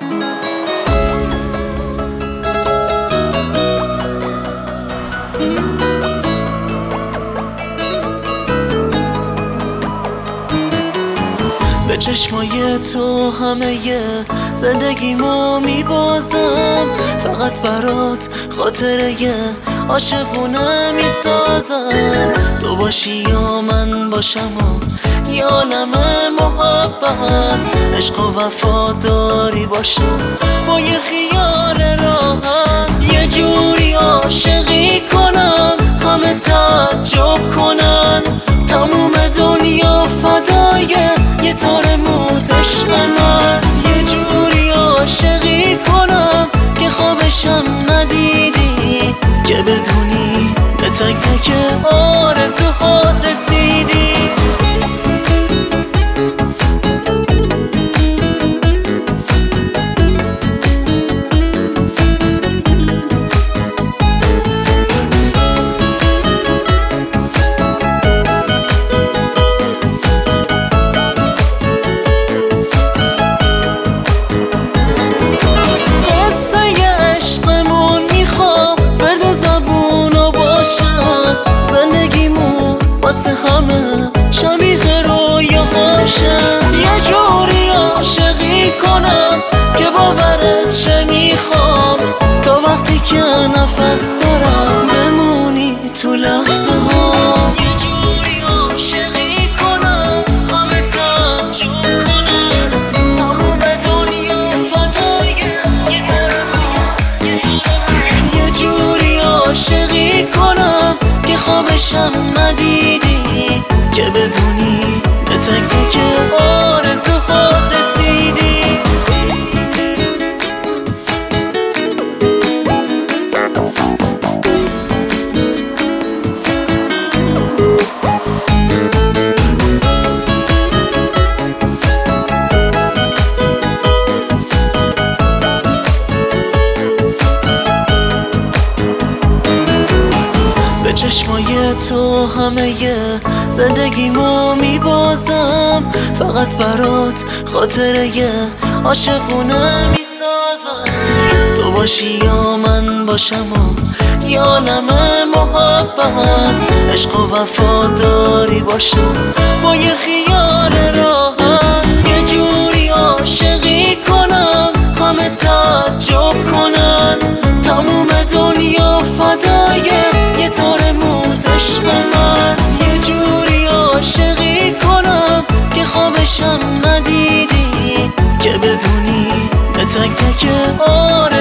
به چشمای تو همه زندگیمو میبازم، فقط برات خاطره عاشقونه میسازم. تو باشی یا من باشم و یه عالم محبت، عشق و وفاداری باشم با یه خیال راحت. یه جوری عاشقی کنم همه تعجب کنن، تموم دنیا فدای یه تار موت عشق من. یه جوری عاشقی کنم که خوابشم ندیدی، که بدونی به تک تک آرزوهات رسیدی. زندگیمون واسه همه شبیه رویاهاشم. یه جوری عاشقی کنم که باورت شه میخوام، تا وقتی که نفس دارم بمونی تو لحظه ها. یه جوری عاشقی کنم همه تعجب کنن، تموم دنیا فدای یه تار موت، یه جوری عاشقی کنم که خوابشم ندیدی، که بدونی به تک تک آرزوهات رسیدی. به چشمای تو همه زندگیمو میبازم، فقط برات خاطره عاشقونه میسازم. تو باشی یا من باشم و یه عالم محبت، عشق و وفاداری باشم با یه خیال راحت. یه جوری عاشقی کنم همه تعجب کنن، تموم دنیا فدای یه تار موت عشق من. یه جوری عاشقی کنم که خوابشم ندیدی، که بدونی به تک تک